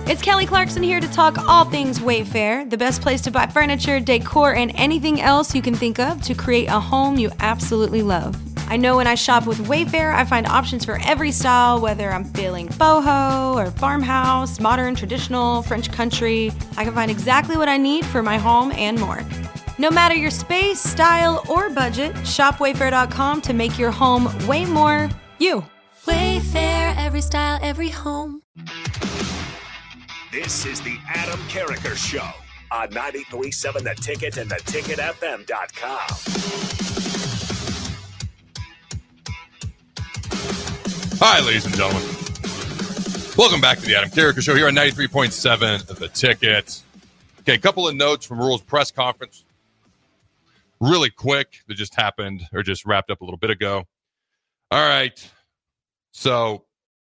It's Kelly Clarkson here to talk all things Wayfair, the best place to buy furniture, decor, and anything else you can think of to create a home you absolutely love. I know when I shop with Wayfair, I find options for every style, whether I'm feeling boho or farmhouse, modern, traditional, French country. I can find exactly what I need for my home and more. No matter your space, style, or budget, shop Wayfair.com to make your home way more you. Wayfair, every style, every home. This is the Adam Carricker Show on 93.7 The Ticket and theticketfm.com. Hi, ladies and gentlemen. Welcome back to the Adam Carricker Show here on 93.7 The Ticket. Okay, a couple of notes from Rhule's press conference. Really quick, that just happened or just wrapped up a little bit ago. All right. So,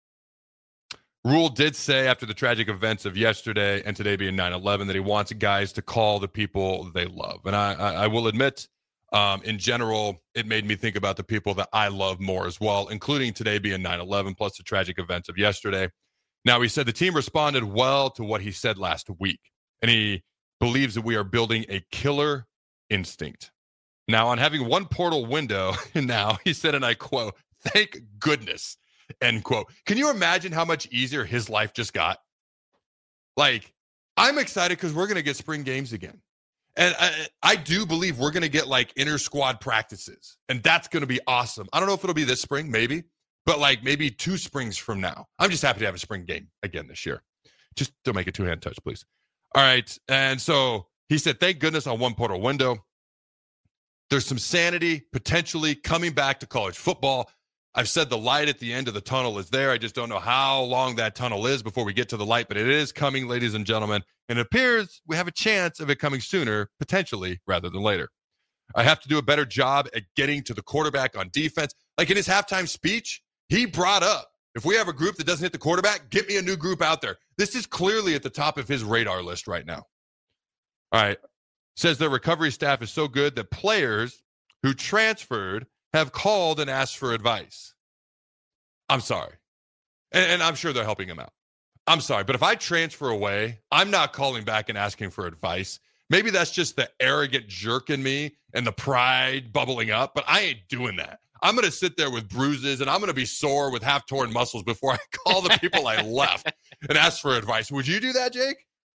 Rhule did say after the tragic events of yesterday and today being 9/11 that he wants guys to call the people they love. And I will admit, in general, it made me think about the people that I love more as well, including today being 9/11 plus the tragic events of yesterday. Now, he said the team responded well to what he said last week, and he believes that we are building a killer instinct. Now, on having one portal window, now, he said, and I quote, "Thank goodness." End quote. Can you imagine how much easier his life just got? Like, I'm excited because we're going to get spring games again. And I do believe we're going to get like inter-squad practices. And that's going to be awesome. I don't know if it'll be this spring, maybe. But like maybe 2 springs from now. I'm just happy to have a spring game again this year. Just don't make a 2-hand touch, please. All right. And so he said, thank goodness on one portal window. There's some sanity potentially coming back to college football. I've said the light at the end of the tunnel is there. I just don't know how long that tunnel is before we get to the light, but it is coming, ladies and gentlemen. And it appears we have a chance of it coming sooner, potentially, rather than later. I have to do a better job at getting to the quarterback on defense. Like in his halftime speech, he brought up, if we have a group that doesn't hit the quarterback, get me a new group out there. This is clearly at the top of his radar list right now. All right. Says their recovery staff is so good that players who transferred have called and asked for advice. I'm sorry. And I'm sure they're helping him out. I'm sorry. But if I transfer away, I'm not calling back and asking for advice. Maybe that's just the arrogant jerk in me and the pride bubbling up, but I ain't doing that. I'm going to sit there with bruises and I'm going to be sore with half-torn muscles before I call the people I left and ask for advice. Would you do that, Jake?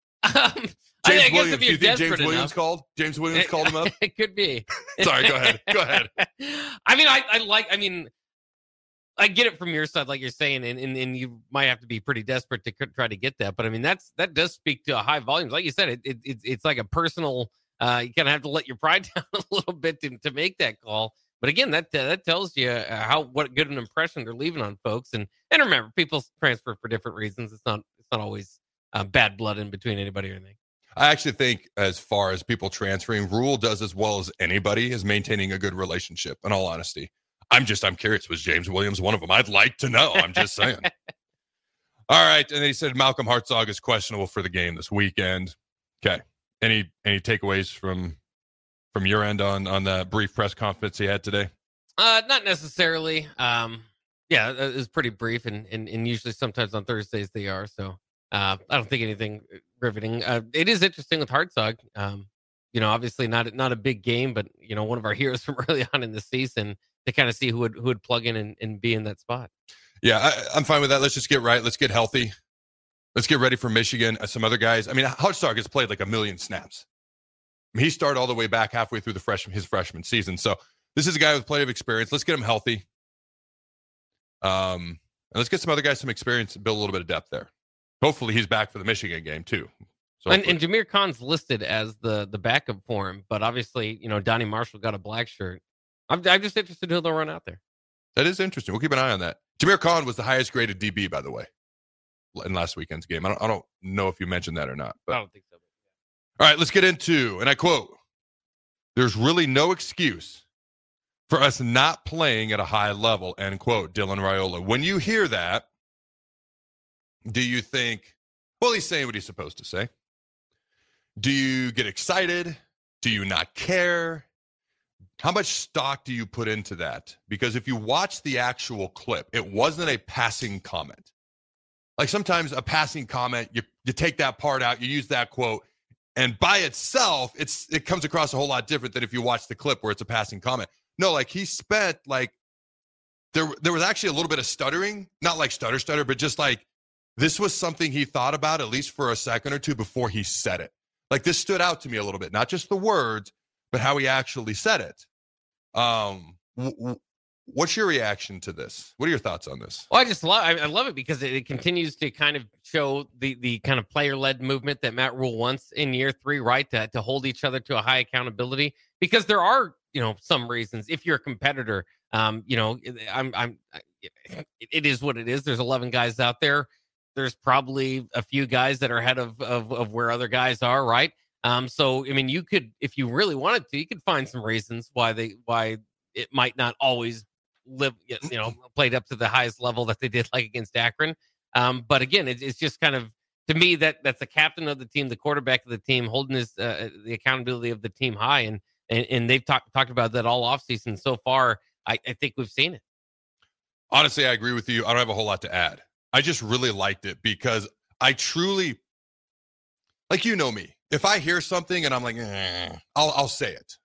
I guess if do you think James Williams enough. called? James Williams called him up? It could be. Sorry, go ahead. Go ahead. I get it from your side, like you're saying, and you might have to be pretty desperate to try to get that. But I mean, that does speak to a high volume. Like you said, it's like a personal. You kind of have to let your pride down a little bit to make that call. But again, that tells you what good an impression they're leaving on folks. And remember, people transfer for different reasons. It's not always bad blood in between anybody or anything. I actually think as far as people transferring, Rhule does as well as anybody is maintaining a good relationship, in all honesty. I'm curious. Was James Williams one of them? I'd like to know. I'm just saying. All right. And then he said Malcolm Hartzog is questionable for the game this weekend. Okay. Any takeaways from your end on that brief press conference he had today? Not necessarily. Yeah, it was pretty brief, and usually sometimes on Thursdays they are. So I don't think anything riveting. It is interesting with Hartzog. Obviously not a big game, but one of our heroes from early on in the season, to kind of see who would plug in and be in that spot. Yeah, I'm fine with that. Let's just get right. Let's get healthy. Let's get ready for Michigan. Some other guys. I mean, Hartzog has played like 1 million snaps. I mean, he started all the way back halfway through his freshman season. So this is a guy with plenty of experience. Let's get him healthy. And let's get some other guys some experience and build a little bit of depth there. Hopefully he's back for the Michigan game too. So and Jameer Khan's listed as the backup for him, but obviously, Donnie Marshall got a black shirt. I'm just interested who they'll run out there. That is interesting. We'll keep an eye on that. Jameer Khan was the highest graded DB, by the way, in last weekend's game. I don't know if you mentioned that or not. But. I don't think so. All right, let's get into, and I quote, "There's really no excuse for us not playing at a high level," end quote, Dylan Raiola. When you hear that, do you think, well, he's saying what he's supposed to say? Do you get excited? Do you not care? How much stock do you put into that? Because if you watch the actual clip, it wasn't a passing comment. Like sometimes a passing comment, you take that part out, you use that quote, and by itself, it comes across a whole lot different than if you watch the clip where it's a passing comment. No, like he spent like there was actually a little bit of stuttering, not like stutter, but just like this was something he thought about at least for a second or two before he said it. Like this stood out to me a little bit, not just the words, but how he actually said it. What's your reaction to this? What are your thoughts on this? Well, I love it because it continues to kind of show the kind of player-led movement that Matt Rule wants in year 3, right? To hold each other to a high accountability, because there are, some reasons if you're a competitor, it is what it is. There's 11 guys out there. There's probably a few guys that are ahead of where other guys are, right? So, I mean, you could, if you really wanted to, you could find some reasons why it might not always played up to the highest level that they did, like against Akron. But again, it's just kind of, to me, that's the captain of the team, the quarterback of the team, holding the accountability of the team high. And they've talked about that all offseason. So far, I think we've seen it. Honestly, I agree with you. I don't have a whole lot to add. I just really liked it because I truly, like, me. If I hear something and I'm like, I'll say it.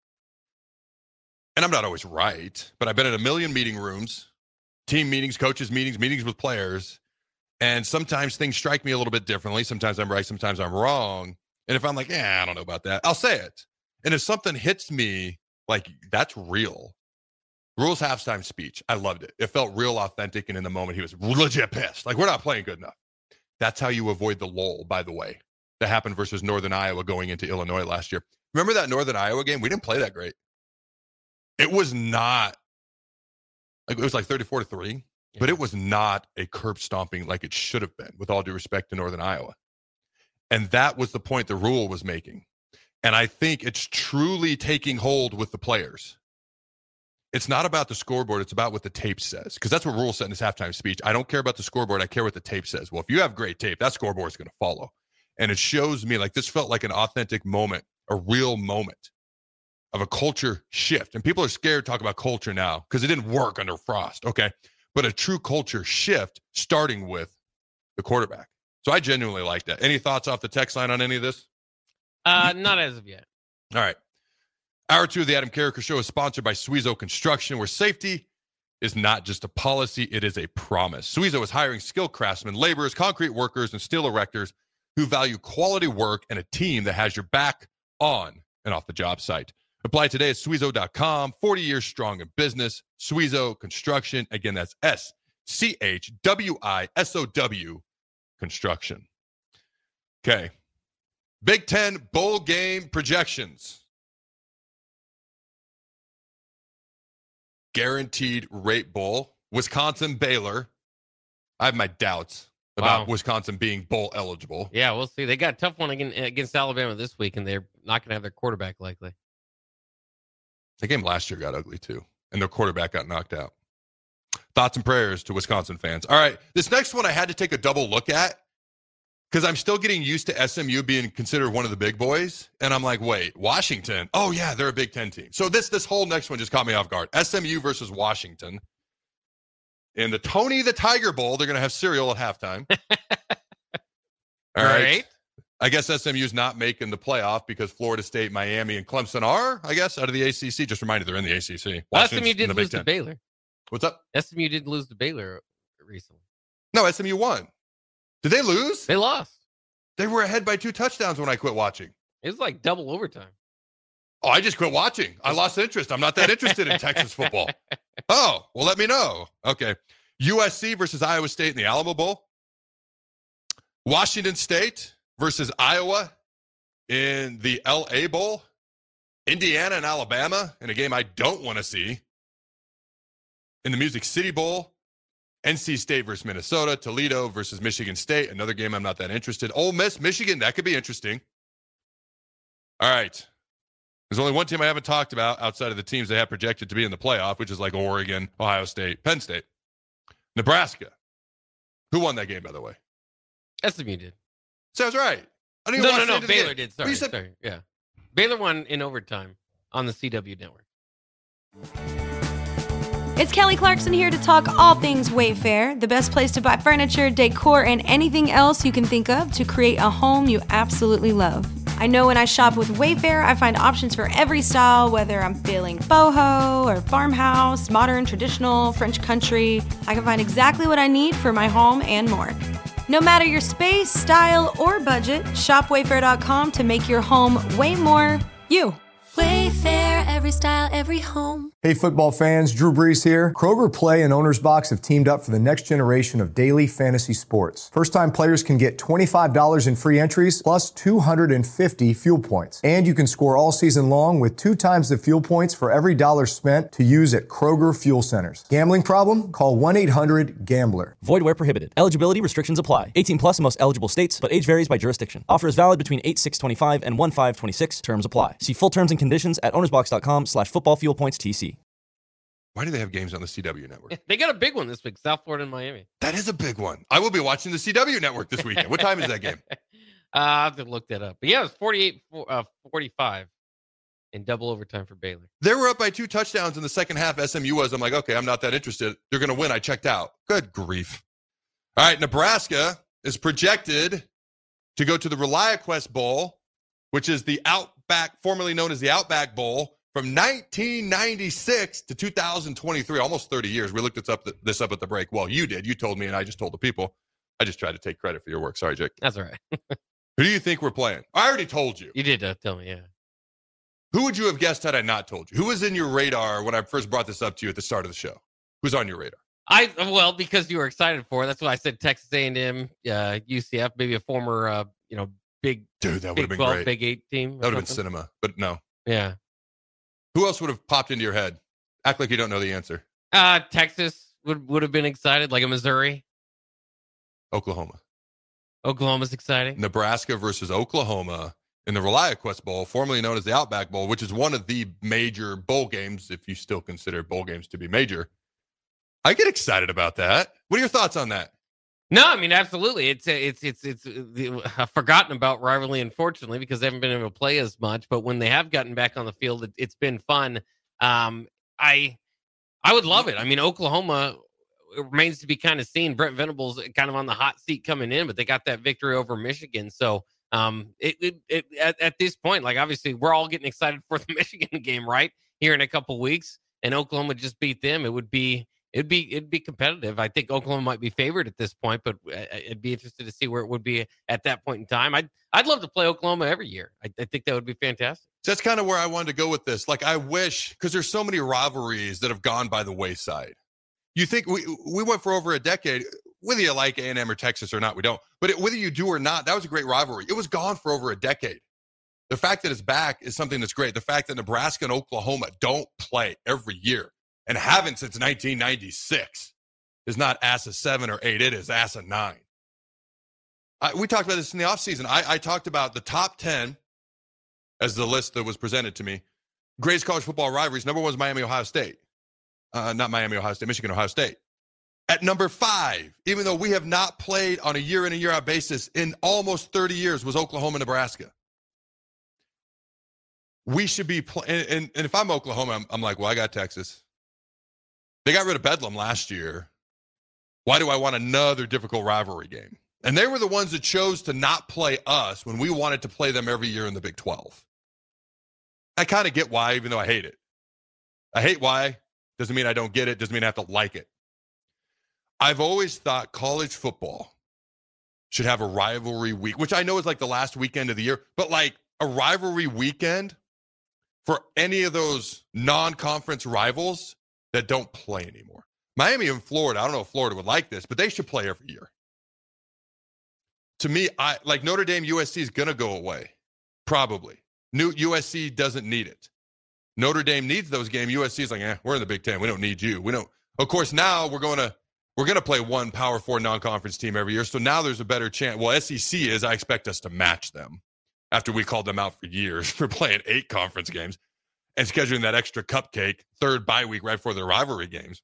And I'm not always right, but I've been in a million meeting rooms, team meetings, coaches meetings, meetings with players. And sometimes things strike me a little bit differently. Sometimes I'm right, sometimes I'm wrong. And if I'm like, I don't know about that, I'll say it. And if something hits me, like, that's real. Rule's halftime speech, I loved it. It felt real authentic. And in the moment, he was legit pissed. Like, we're not playing good enough. That's how you avoid the lull, by the way, that happened versus Northern Iowa going into Illinois last year. Remember that Northern Iowa game? We didn't play that great. It was not, like, it was like 34-3, but it was not a curb stomping like it should have been, with all due respect to Northern Iowa. And that was the point the Rule was making. And I think it's truly taking hold with the players. It's not about the scoreboard. It's about what the tape says, because that's what Rule said in his halftime speech. I don't care about the scoreboard. I care what the tape says. Well, if you have great tape, that scoreboard is going to follow. And it shows me, like, this felt like an authentic moment, a real moment of a culture shift. And people are scared to talk about culture now because it didn't work under Frost, okay? But a true culture shift starting with the quarterback. So I genuinely like that. Any thoughts off the text line on any of this? Not as of yet. All right. Hour 2 of the Adam Carriker Show is sponsored by Suizo Construction, where safety is not just a policy, it is a promise. Suizo is hiring skilled craftsmen, laborers, concrete workers, and steel erectors who value quality work and a team that has your back on and off the job site. Apply today at Suizo.com. 40 years strong in business. Suizo Construction. Again, that's SCHWISOW Construction. Okay. Big Ten bowl game projections. Guaranteed rate bowl. Wisconsin, Baylor. I have my doubts about Wisconsin being bowl eligible. Yeah, we'll see. They got a tough one against Alabama this week, and they're not going to have their quarterback likely. The game last year got ugly, too, and their quarterback got knocked out. Thoughts and prayers to Wisconsin fans. All right, this next one I had to take a double look at because I'm still getting used to SMU being considered one of the big boys, and I'm like, wait, Washington? Oh, yeah, they're a Big Ten team. So this whole next one just caught me off guard. SMU versus Washington. In the Tony the Tiger Bowl, they're going to have cereal at halftime. All right. I guess SMU's not making the playoff because Florida State, Miami, and Clemson are, I guess, out of the ACC. Just reminded they're in the ACC. SMU did lose to Baylor. What's up? SMU did lose to Baylor recently. No, SMU won. Did they lose? They lost. They were ahead by 2 touchdowns when I quit watching. It was like double overtime. Oh, I just quit watching. I lost interest. I'm not that interested in Texas football. Oh, well, let me know. Okay. USC versus Iowa State in the Alamo Bowl. Washington State versus Iowa in the LA Bowl. Indiana and Alabama in a game I don't want to see. In the Music City Bowl. NC State versus Minnesota. Toledo versus Michigan State. Another game I'm not that interested. Ole Miss, Michigan. That could be interesting. All right. There's only one team I haven't talked about outside of the teams they have projected to be in the playoff, which is like Oregon, Ohio State, Penn State. Nebraska. Who won that game, by the way? SMU did. Sounds right. I didn't No. Baylor did. Sorry. Yeah. Baylor won in overtime on the CW network. It's Kelly Clarkson here to talk all things Wayfair, the best place to buy furniture, decor, and anything else you can think of to create a home you absolutely love. I know when I shop with Wayfair, I find options for every style, whether I'm feeling boho or farmhouse, modern, traditional, French country. I can find exactly what I need for my home and more. No matter your space, style, or budget, shop Wayfair.com to make your home way more you. Wayfair, every style, every home. Hey football fans, Drew Brees here. Kroger Play and Owner's Box have teamed up for the next generation of daily fantasy sports. First-time players can get $25 in free entries plus 250 fuel points. And you can score all season long with 2 times the fuel points for every dollar spent to use at Kroger Fuel Centers. Gambling problem? Call 1-800-GAMBLER. Void where prohibited. Eligibility restrictions apply. 18 plus in most eligible states, but age varies by jurisdiction. Offer is valid between 8/6/25 and 1/5/26. Terms apply. See full terms and conditions at ownersbox.com/footballfuelpointstc. Why do they have games on the CW network? They got a big one this week, South Florida and Miami. That is a big one. I will be watching the CW network this weekend. What time is that game? I'll have to look that up. But yeah, it was 48-45 in double overtime for Baylor. They were up by 2 touchdowns in the second half. SMU was. I'm like, okay, I'm not that interested. They're going to win. I checked out. Good grief. All right, Nebraska is projected to go to the ReliaQuest Bowl, which is the Outback, formerly known as the Outback Bowl, from 1996 to 2023, almost 30 years. We looked this up at the break. Well, you did. You told me, and I just told the people. I just tried to take credit for your work. Sorry, Jake. That's all right. Who do you think we're playing? I already told you. You did tell me, yeah. Who would you have guessed had I not told you? Who was in your radar when I first brought this up to you at the start of the show? Who's on your radar? Well, because you were excited for it. That's why I said Texas A&M, UCF, maybe a former, big Dude, that would Big have been 12, great. Big 8 team. That would have been cinema, but no. Yeah. Who else would have popped into your head? Act like you don't know the answer. Texas would have been excited, like a Missouri. Oklahoma. Oklahoma's exciting. Nebraska versus Oklahoma in the ReliaQuest Bowl, formerly known as the Outback Bowl, which is one of the major bowl games, if you still consider bowl games to be major. I get excited about that. What are your thoughts on that? No, I mean, absolutely. It's a forgotten about rivalry, unfortunately, because they haven't been able to play as much. But when they have gotten back on the field, it's been fun. I would love it. I mean, Oklahoma, it remains to be kind of seen. Brent Venables kind of on the hot seat coming in, but they got that victory over Michigan. So at this point, like, obviously, we're all getting excited for the Michigan game, right? Here in a couple weeks, and Oklahoma just beat them. It'd be competitive. I think Oklahoma might be favored at this point, but I'd be interested to see where it would be at that point in time. I'd love to play Oklahoma every year. I think that would be fantastic. So that's kind of where I wanted to go with this. Like, I wish, because there's so many rivalries that have gone by the wayside. You think we went for over a decade, whether you like A&M or Texas or not, we don't. But whether you do or not, that was a great rivalry. It was gone for over a decade. The fact that it's back is something that's great. The fact that Nebraska and Oklahoma don't play every year and haven't since 1996 is not ass of 7 or 8. It is ass of 9. We talked about this in the offseason. I talked about the top 10 as the list that was presented to me. Greatest college football rivalries. Number 1 is Miami, Ohio State. Not Miami, Ohio State, Michigan, Ohio State. At number 5, even though we have not played on a year in and year out basis in almost 30 years, was Oklahoma, Nebraska. We should be playing. And if I'm Oklahoma, I'm like, well, I got Texas. They got rid of Bedlam last year. Why do I want another difficult rivalry game? And they were the ones that chose to not play us when we wanted to play them every year in the Big 12. I kind of get why, even though I hate it. I hate why. Doesn't mean I don't get it. Doesn't mean I have to like it. I've always thought college football should have a rivalry week, which I know is like the last weekend of the year, but like a rivalry weekend for any of those non-conference rivals that don't play anymore. Miami and Florida, I don't know if Florida would like this, but they should play every year. To me, like Notre Dame, USC is going to go away, probably. New USC doesn't need it. Notre Dame needs those games. USC is like, we're in the Big Ten. We don't need you. We don't. Of course, now we're going to play one Power 4 non-conference team every year. So now there's a better chance. Well, SEC is, I expect us to match them after we called them out for years for playing 8 conference games and scheduling that extra cupcake third bye week right before their rivalry games.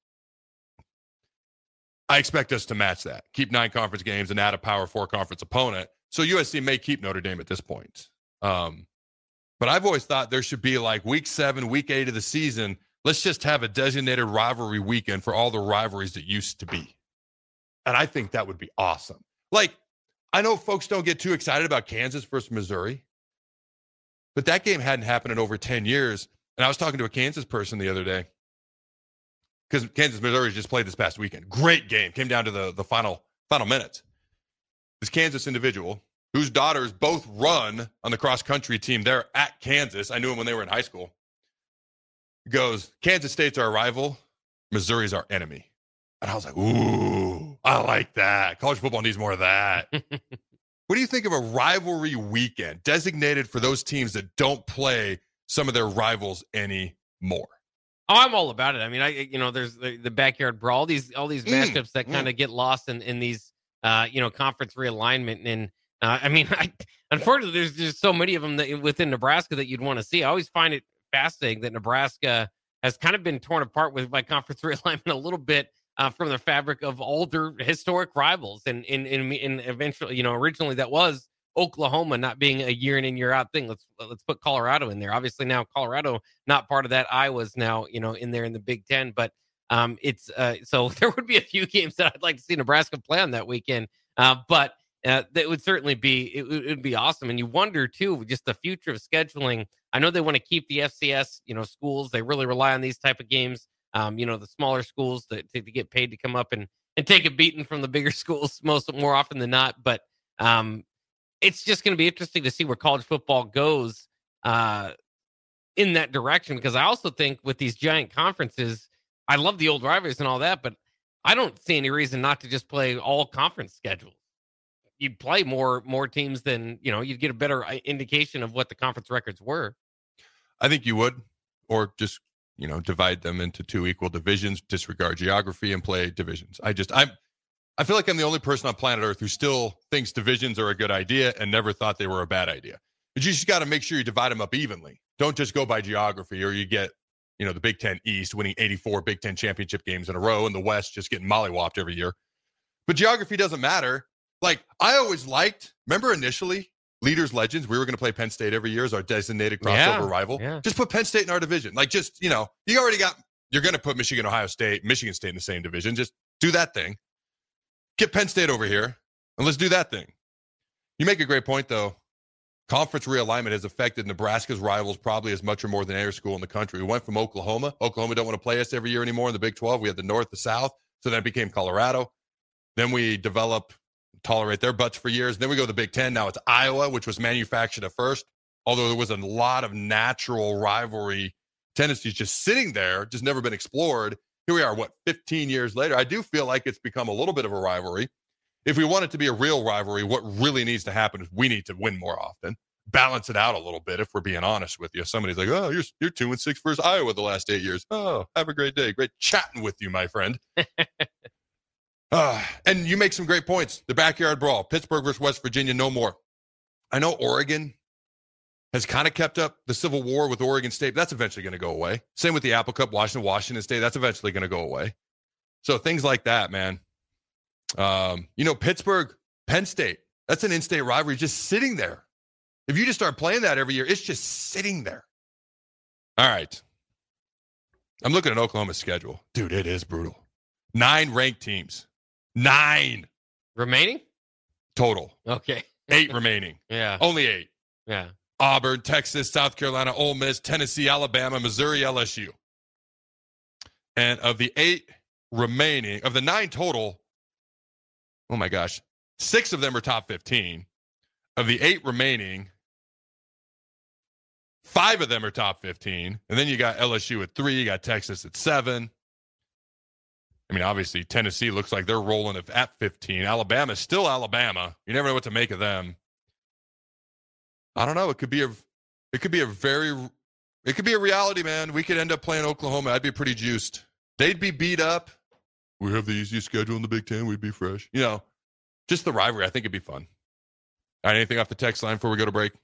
I expect us to match that. Keep 9 conference games and add a Power 4 conference opponent. So USC may keep Notre Dame at this point. But I've always thought there should be like week 7, week 8 of the season, Let's just have a designated rivalry weekend for all the rivalries that used to be. And I think that would be awesome. Like, I know folks don't get too excited about Kansas versus Missouri, but that game hadn't happened in over 10 years. And I was talking to a Kansas person the other day because Kansas, Missouri just played this past weekend. Great game. Came down to the final minutes. This Kansas individual whose daughters both run on the cross-country team there at Kansas. I knew him when they were in high school. Goes, Kansas State's our rival. Missouri's our enemy. And I was like, ooh, I like that. College football needs more of that. What do you think of a rivalry weekend designated for those teams that don't play some of their rivals anymore? Oh, I'm all about it. I mean, there's the backyard brawl, all these matchups that kind of get lost in these, conference realignment. And unfortunately, there's just so many of them that within Nebraska that you'd want to see. I always find it fascinating that Nebraska has kind of been torn apart by conference realignment a little bit from the fabric of older historic rivals. And eventually, originally that was Oklahoma not being a year in and year out thing. Let's put Colorado in there. Obviously now Colorado not part of that. Iowa's now in there in the Big Ten, but it's so there would be a few games that I'd like to see Nebraska play on that weekend. But that would certainly be it would be awesome. And you wonder too, just the future of scheduling. I know they want to keep the FCS schools. They really rely on these type of games. The smaller schools to get paid to come up and take a beating from the bigger schools more often than not. But it's just going to be interesting to see where college football goes in that direction. Because I also think with these giant conferences, I love the old rivalries and all that, but I don't see any reason not to just play all conference schedules. You'd play more teams than, you'd get a better indication of what the conference records were. I think you would, or just, divide them into two equal divisions, disregard geography and play divisions. I feel like I'm the only person on planet Earth who still thinks divisions are a good idea and never thought they were a bad idea. But you just got to make sure you divide them up evenly. Don't just go by geography, or you get, the Big Ten East winning 84 Big Ten championship games in a row and the West just getting mollywopped every year. But geography doesn't matter. Like, I always remember initially, Leaders Legends, we were going to play Penn State every year as our designated crossover rival. Yeah. Just put Penn State in our division. Like, just, you're going to put Michigan, Ohio State, Michigan State in the same division. Just do that thing. Get Penn State over here, and let's do that thing. You make a great point, though. Conference realignment has affected Nebraska's rivals probably as much or more than any school in the country. We went from Oklahoma. Oklahoma don't want to play us every year anymore in the Big 12. We had the North, the South. So then it became Colorado. Then we tolerate their butts for years. Then we go to the Big Ten. Now it's Iowa, which was manufactured at first. Although there was a lot of natural rivalry tendencies just sitting there, just never been explored. Here we are, 15 years later? I do feel like it's become a little bit of a rivalry. If we want it to be a real rivalry, what really needs to happen is we need to win more often. Balance it out a little bit if we're being honest with you. Somebody's like, oh, you're 2-6 versus Iowa the last 8 years. Oh, have a great day. Great chatting with you, my friend. And you make some great points. The backyard brawl, Pittsburgh versus West Virginia, no more. I know Oregon has kind of kept up the Civil War with Oregon State, but that's eventually going to go away. Same with the Apple Cup, Washington State, that's eventually going to go away. So things like that, man. Pittsburgh, Penn State, that's an in-state rivalry just sitting there. If you just start playing that every year, it's just sitting there. All right. I'm looking at Oklahoma's schedule. Dude, it is brutal. 9 ranked teams. 9 remaining total. Okay. 8 remaining. Yeah. Only 8. Yeah. Auburn, Texas, South Carolina, Ole Miss, Tennessee, Alabama, Missouri, LSU. And of the 8 remaining, of the 9 total, oh my gosh, 6 of them are top 15. Of the 8 remaining, 5 of them are top 15. And then you got LSU at 3, you got Texas at 7. I mean, obviously, Tennessee looks like they're rolling at 15. Alabama's still Alabama. You never know what to make of them. I don't know. It could be a reality, man. We could end up playing Oklahoma. I'd be pretty juiced. They'd be beat up. We have the easiest schedule in the Big Ten. We'd be fresh. Just the rivalry. I think it'd be fun. All right, anything off the text line before we go to break?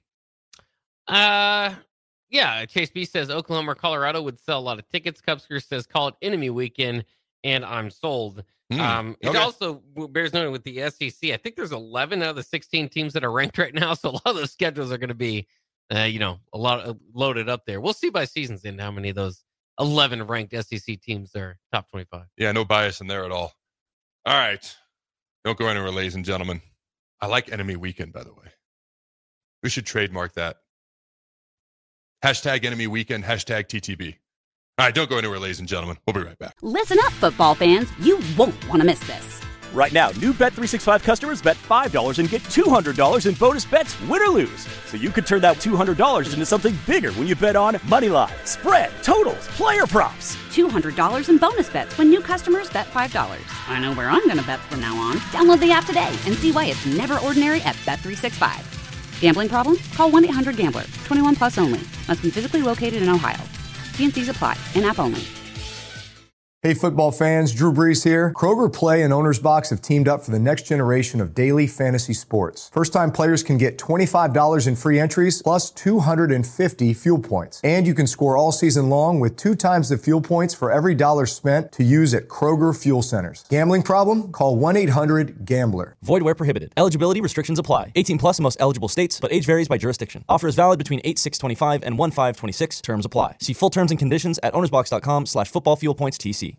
Yeah. Chase B says Oklahoma or Colorado would sell a lot of tickets. Cubsker says call it enemy weekend. And I'm sold. It also bears noting with the SEC, I think there's 11 out of the 16 teams that are ranked right now. So a lot of those schedules are going to be, a lot loaded up there. We'll see by season's end how many of those 11 ranked SEC teams there, top 25. Yeah, no bias in there at all. All right. Don't go anywhere, ladies and gentlemen. I like Enemy Weekend, by the way. We should trademark that. Hashtag Enemy Weekend, hashtag TTB. All right, don't go anywhere, ladies and gentlemen. We'll be right back. Listen up, football fans. You won't want to miss this. Right now, new Bet365 customers bet $5 and get $200 in bonus bets, win or lose. So you could turn that $200 into something bigger when you bet on money line, spread, totals, player props. $200 in bonus bets when new customers bet $5. I know where I'm going to bet from now on. Download the app today and see why it's never ordinary at Bet365. Gambling problem? Call 1-800-GAMBLER. 21 plus only. Must be physically located in Ohio. T&Cs apply. In-app only. Hey football fans, Drew Brees here. Kroger Play and Owner's Box have teamed up for the next generation of daily fantasy sports. First-time players can get $25 in free entries plus 250 fuel points. And you can score all season long with 2 times the fuel points for every dollar spent to use at Kroger fuel centers. Gambling problem? Call 1-800-GAMBLER. Void where prohibited. Eligibility restrictions apply. 18 plus in most eligible states, but age varies by jurisdiction. Offer is valid between 8/6/25 and 1/5/26. Terms apply. See full terms and conditions at ownersbox.com/footballfuelpointstc.